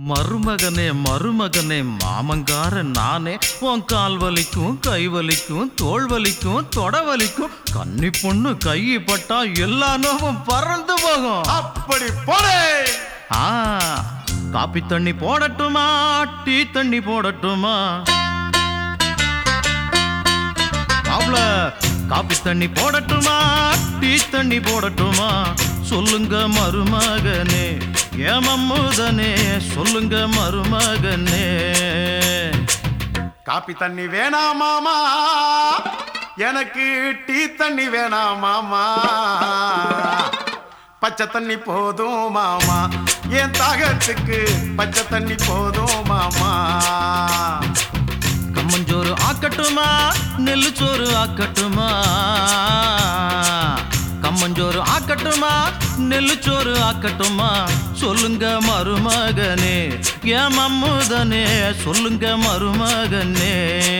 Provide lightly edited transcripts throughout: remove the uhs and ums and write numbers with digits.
மருமகனே மருமகனே மாமங்கார நானே உன் கால் வலிக்கும் கை வலிக்கும் தோள் வலிக்கும் தொட வலிக்கும் கன்னி பொண்ணு கை பட்டா எல்லா நோவும் பறந்து போகும். அப்படி போடே. காப்பி தண்ணி போடட்டுமா டீ தண்ணி போடட்டுமா? அவ்வள காப்பி தண்ணி போடட்டுமா டீ தண்ணி போடட்டுமா? சொல்லுங்க மருமகனே ஏமம்முதனே சொல்லுங்க மருமகனே. காப்பி தண்ணி வேணாமாமா, எனக்கு டீ தண்ணி வேணாமாமா. பச்சை தண்ணி போதும் மாமா, என் தாகத்துக்கு பச்சை தண்ணி போதும் மாமா. கம்மஞ்சோறு ஆக்கட்டுமா நெல்லு சோறு ஆக்கட்டுமா? கம்மஞ்சோறு ஆக்கட்டுமா நெல்லு சோறு ஆக்கட்டுமா? சொல்லுங்க மருமகனே ஏன் மம்முதனே சொல்லுங்க மருமகனே.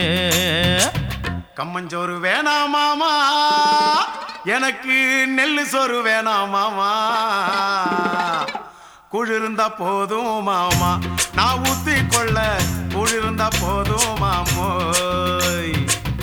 கம்மஞ்சோறு வேணாமாமா, எனக்கு நெல்லு சோறு வேணாமாமா. குளிர்ந்தா போதும் மாமா, நான் ஊத்தி கொள்ள குளிர்ந்தா போதும் மாமோய்.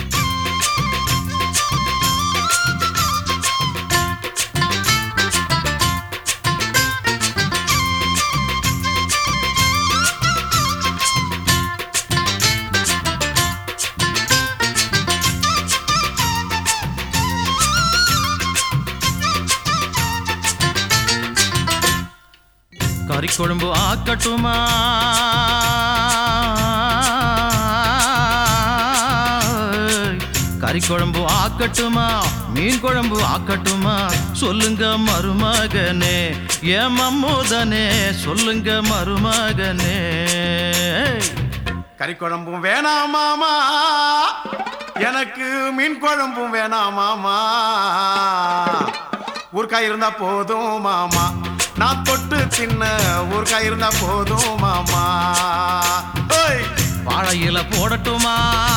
கறிக்குழம்பு ஆக்கட்டுமா கறிக்குழம்பு ஆக்கட்டுமா மீன் குழம்பு ஆக்கட்டுமா? சொல்லுங்க மருமகனே ஏன் மம்முதனே சொல்லுங்க மருமகனே. கறி குழம்பும் வேணாமாமா, எனக்கு மீன் குழம்பும் வேணாமாமா. ஊர்காய் இருந்தா போதும் மாமா, நான் தொட்டு தின்ன ஊர்காய் இருந்தா போதும் மாமா. வாழையில போடட்டுமா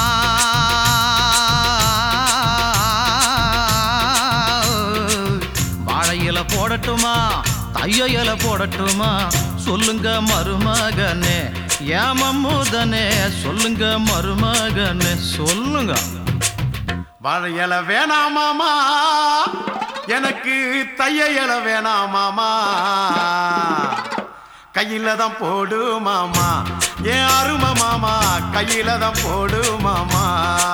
வாழையில போடட்டுமா தையில போடட்டுமா? சொல்லுங்க மருமகனே ஏமம்முதனே சொல்லுங்க மருமகனே சொல்லுங்க. வாழை இலை வேணாமாமா, எனக்கு தைய இலை வேணாமாமா. கையில தான் போடு மாமா, என் அருமை மாமா கையில தான் போடு மாமா.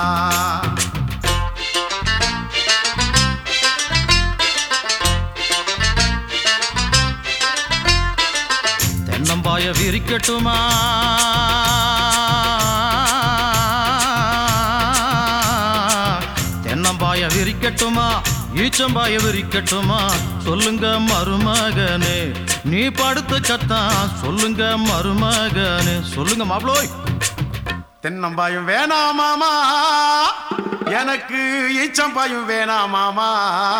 தென்னம்பாய விரிக்கட்டுமா தென்னம்பாய விரிக்கட்டுமா ஈச்சம்பாய விரிக்கட்டுமா? சொல்லுங்க மருமகனே நீ படுத்து கத்தான் சொல்லுங்க மருமகனே சொல்லுங்க மாப்ளோய். தென்னம்பாயும் வேணாமாமா, எனக்கு ஈச்சம்பாயும் வேணாமாமா.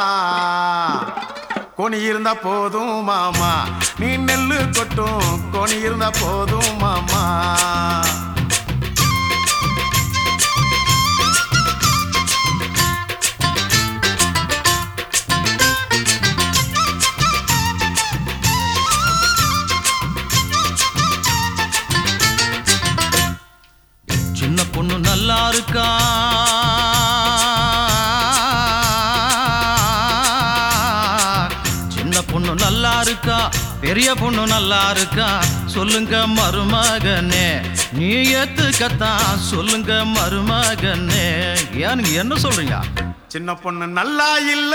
கோணி இருந்தா போதும் மாமா, நீ நெல்லு கொட்டும் கோணி இருந்தா போதும் மாமா. சின்ன பொண்ணு நல்லா இருக்கா சின்ன பொண்ணு நல்லா இருக்கா பெரிய பொண்ணு நல்லா இருக்கா? சொல்லுங்க மருமகனே நீ ஏத்துக்கத்தான் சொல்லுங்க மருமகனே. ஏனுங்க என்ன சொல்றீங்க? சின்ன பொண்ணு நல்லா இல்ல,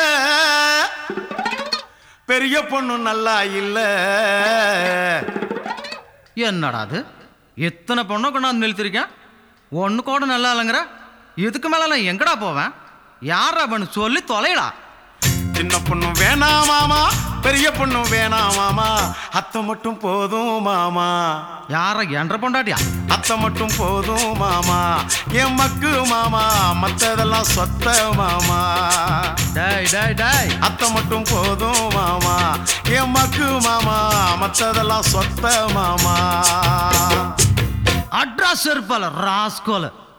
பெரிய பொண்ணு நல்லா இல்ல. என்னடா அது எத்தனை பொண்ணை கொண்டாந்து நிறுத்திருக்கேன், ஒன்று கூட நல்லா இல்லைங்கிற? இதுக்கு மேல நான் எங்கடா போவேன்? யாரா பண்ணு சொல்லி தொலைடா. சின்ன பொண்ணு வேணாமாமா, பெரிய பொண்ணு வேணாமாமா. அத்தை மட்டும் போதும் மாமா. யார என்ற பொண்டாட்டியா? அத்தை மட்டும் போதும் மாமா, என் மக்கு மாமா மத்ததெல்லாம் சொத்த மாமா. டேய் டேய் டேய் அத்தை மட்டும் போதும் மாமா, என் மக்கு மாமா மத்ததெல்லாம் சொத்த மாமா. அட்ரஸ் இருப்பால ராஸ்கோல.